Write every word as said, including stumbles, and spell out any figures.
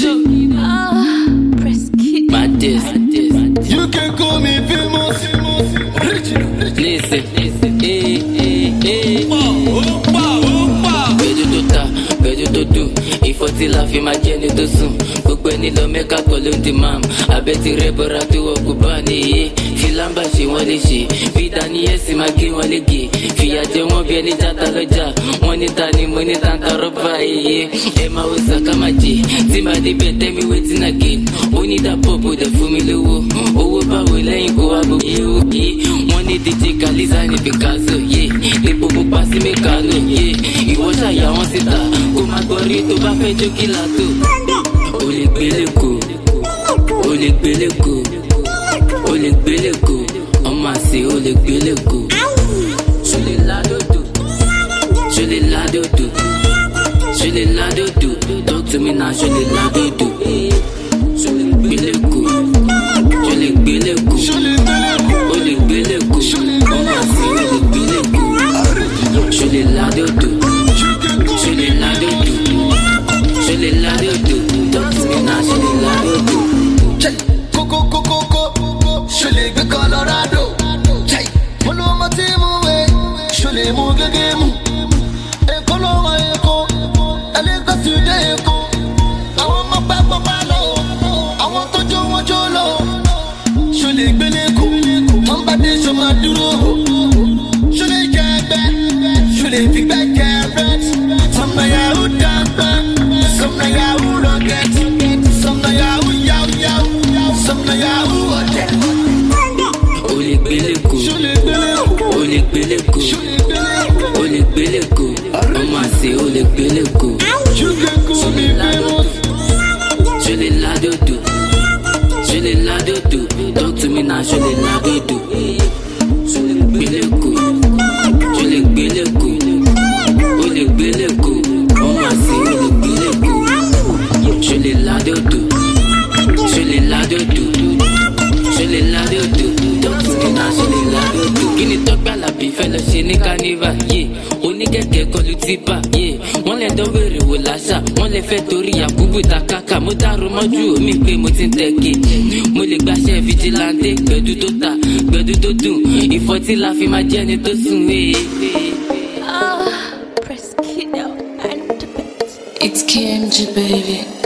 Ah, press kid. Madness. You can call me famous. Listen, listen, eh, eh, eh. Bedu to ta, bedu to do. Ifoti la fi ma jẹ ni to sùn. Gbogbo ẹni lọ mẹ́ka kọ́ ló ń di mam. Abẹ́tí rẹ̀ bọ́ra tó wọ kó bá nìyé. Filamba ṣe wọ́n lè ṣe. Bí Daniel sì máa gé wọn lége. Fìyà jẹ wọ́n bí ẹni játa lọ́jà. Wọ́n ní ta ni mo ní tanta rọ́bà iye. Ẹ máa wo sàkámàjì. Tí màá dé bẹ́ẹ̀ tell me wetin again. Ó ní dà pọ̀ bò dẹ̀ fún mi lówó. Owó báwo lẹ́yìn kó wá bò yé òkè. Wọ́n ní D J Kaliza ní Picasso yé. Ní gbogbo pàṣẹ mẹ́kànó yé. Ìwọ ṣàyà wọn síta. Kó má gbọ́ rí tó bá fẹ́ jó kí la tó. O lè gbélé ko. O lè gbélé ko. O lè gbélé ko. Ọmọ àṣẹ o lè gbélé ko. Ṣọlẹ̀ ládòdò. Ṣọlẹ̀ ládòdò. Ṣọlẹ̀ ládòdò. Talk to me now, ṣọlẹ̀ ládòdò. Ṣọlẹ̀ gbélé ko. Ṣọlẹ̀ gbélé ko. O lè gbélé ko. Ọmọ àṣẹ o lè gbélé ko. Ṣọlẹ̀ ládòdò. Ṣọlẹ̀ ládòdò. Ṣọlẹ̀ ládòdò. Talk to me now, ṣọlẹ̀ ládòdò. Coco, coco, coco. Ṣọlẹ̀ gbé Colorado. Mo lọ mọ tí mo wẹ̀. Ṣọlẹ̀ mú gẹ́gẹ́ mú. Èkó ló wọ Èkó. Ẹlẹ́gbẹ́ ti dé Èkó. Àwọn ọmọ bá gbọ́ bá lọ. Àwọn tó jó wọn jó lọ. Ṣọlẹ̀ gbélé kó. Wọ́n bá dé ṣọ máa dúró. Ṣọlẹ̀ jẹ ẹgbẹ́. Ṣọlẹ̀ fi gbẹ́ jẹ ẹgbẹ́. Sọmọ yahoo dàgbà. Sọmọ yahoo rocket. Sọmọ yahoo yahoo yahoo. Sọmọ yahoo ọ̀dẹ̀. O lè gbélé ko. Ṣọlẹ̀ gbélé kó. O lè gbélé ko. O lè gbélé ko. Ọmọ àṣẹ o lè gbélé ko. You can call me famous. Ṣọlẹ̀ ládòdò. Ṣọlẹ̀ ládòdò. Talk to me now, ṣọlẹ̀ ládòdò. Ṣọlẹ̀ gbélé ko. Ṣọlẹ̀ gbélé ko. O lè gbélé ko. Ọmọ àṣẹ o lè gbélé ko. Ṣọlẹ̀ ládòdò. Ṣọlẹ̀ ládòdò. Ṣọlẹ̀ ládòdò. Talk to me now, ṣọlẹ̀ ládòdò. Kí ni Tọ́pẹ́ Àlàbí fẹ́ lọ ṣe ní carnival? Yeah. Oníkẹ̀kẹ́ kọlu tipa. Yeah. Wọ́n lè dán wèrè wò láṣà. Wọ́n lè fẹ́ torí Yakubu takaka. Mo dárò mọ́jú omi pé mo ti ń tẹ̀kẹ́. Mo lè gbaṣẹ́ fìjìláńtè. Gbẹ̀du tó ta, gbẹ̀du tó dùn. Ìfọ̀tí la fi máa jẹ́ ni tó sùn. Ah, press kid out and the bit. It's K M G, baby.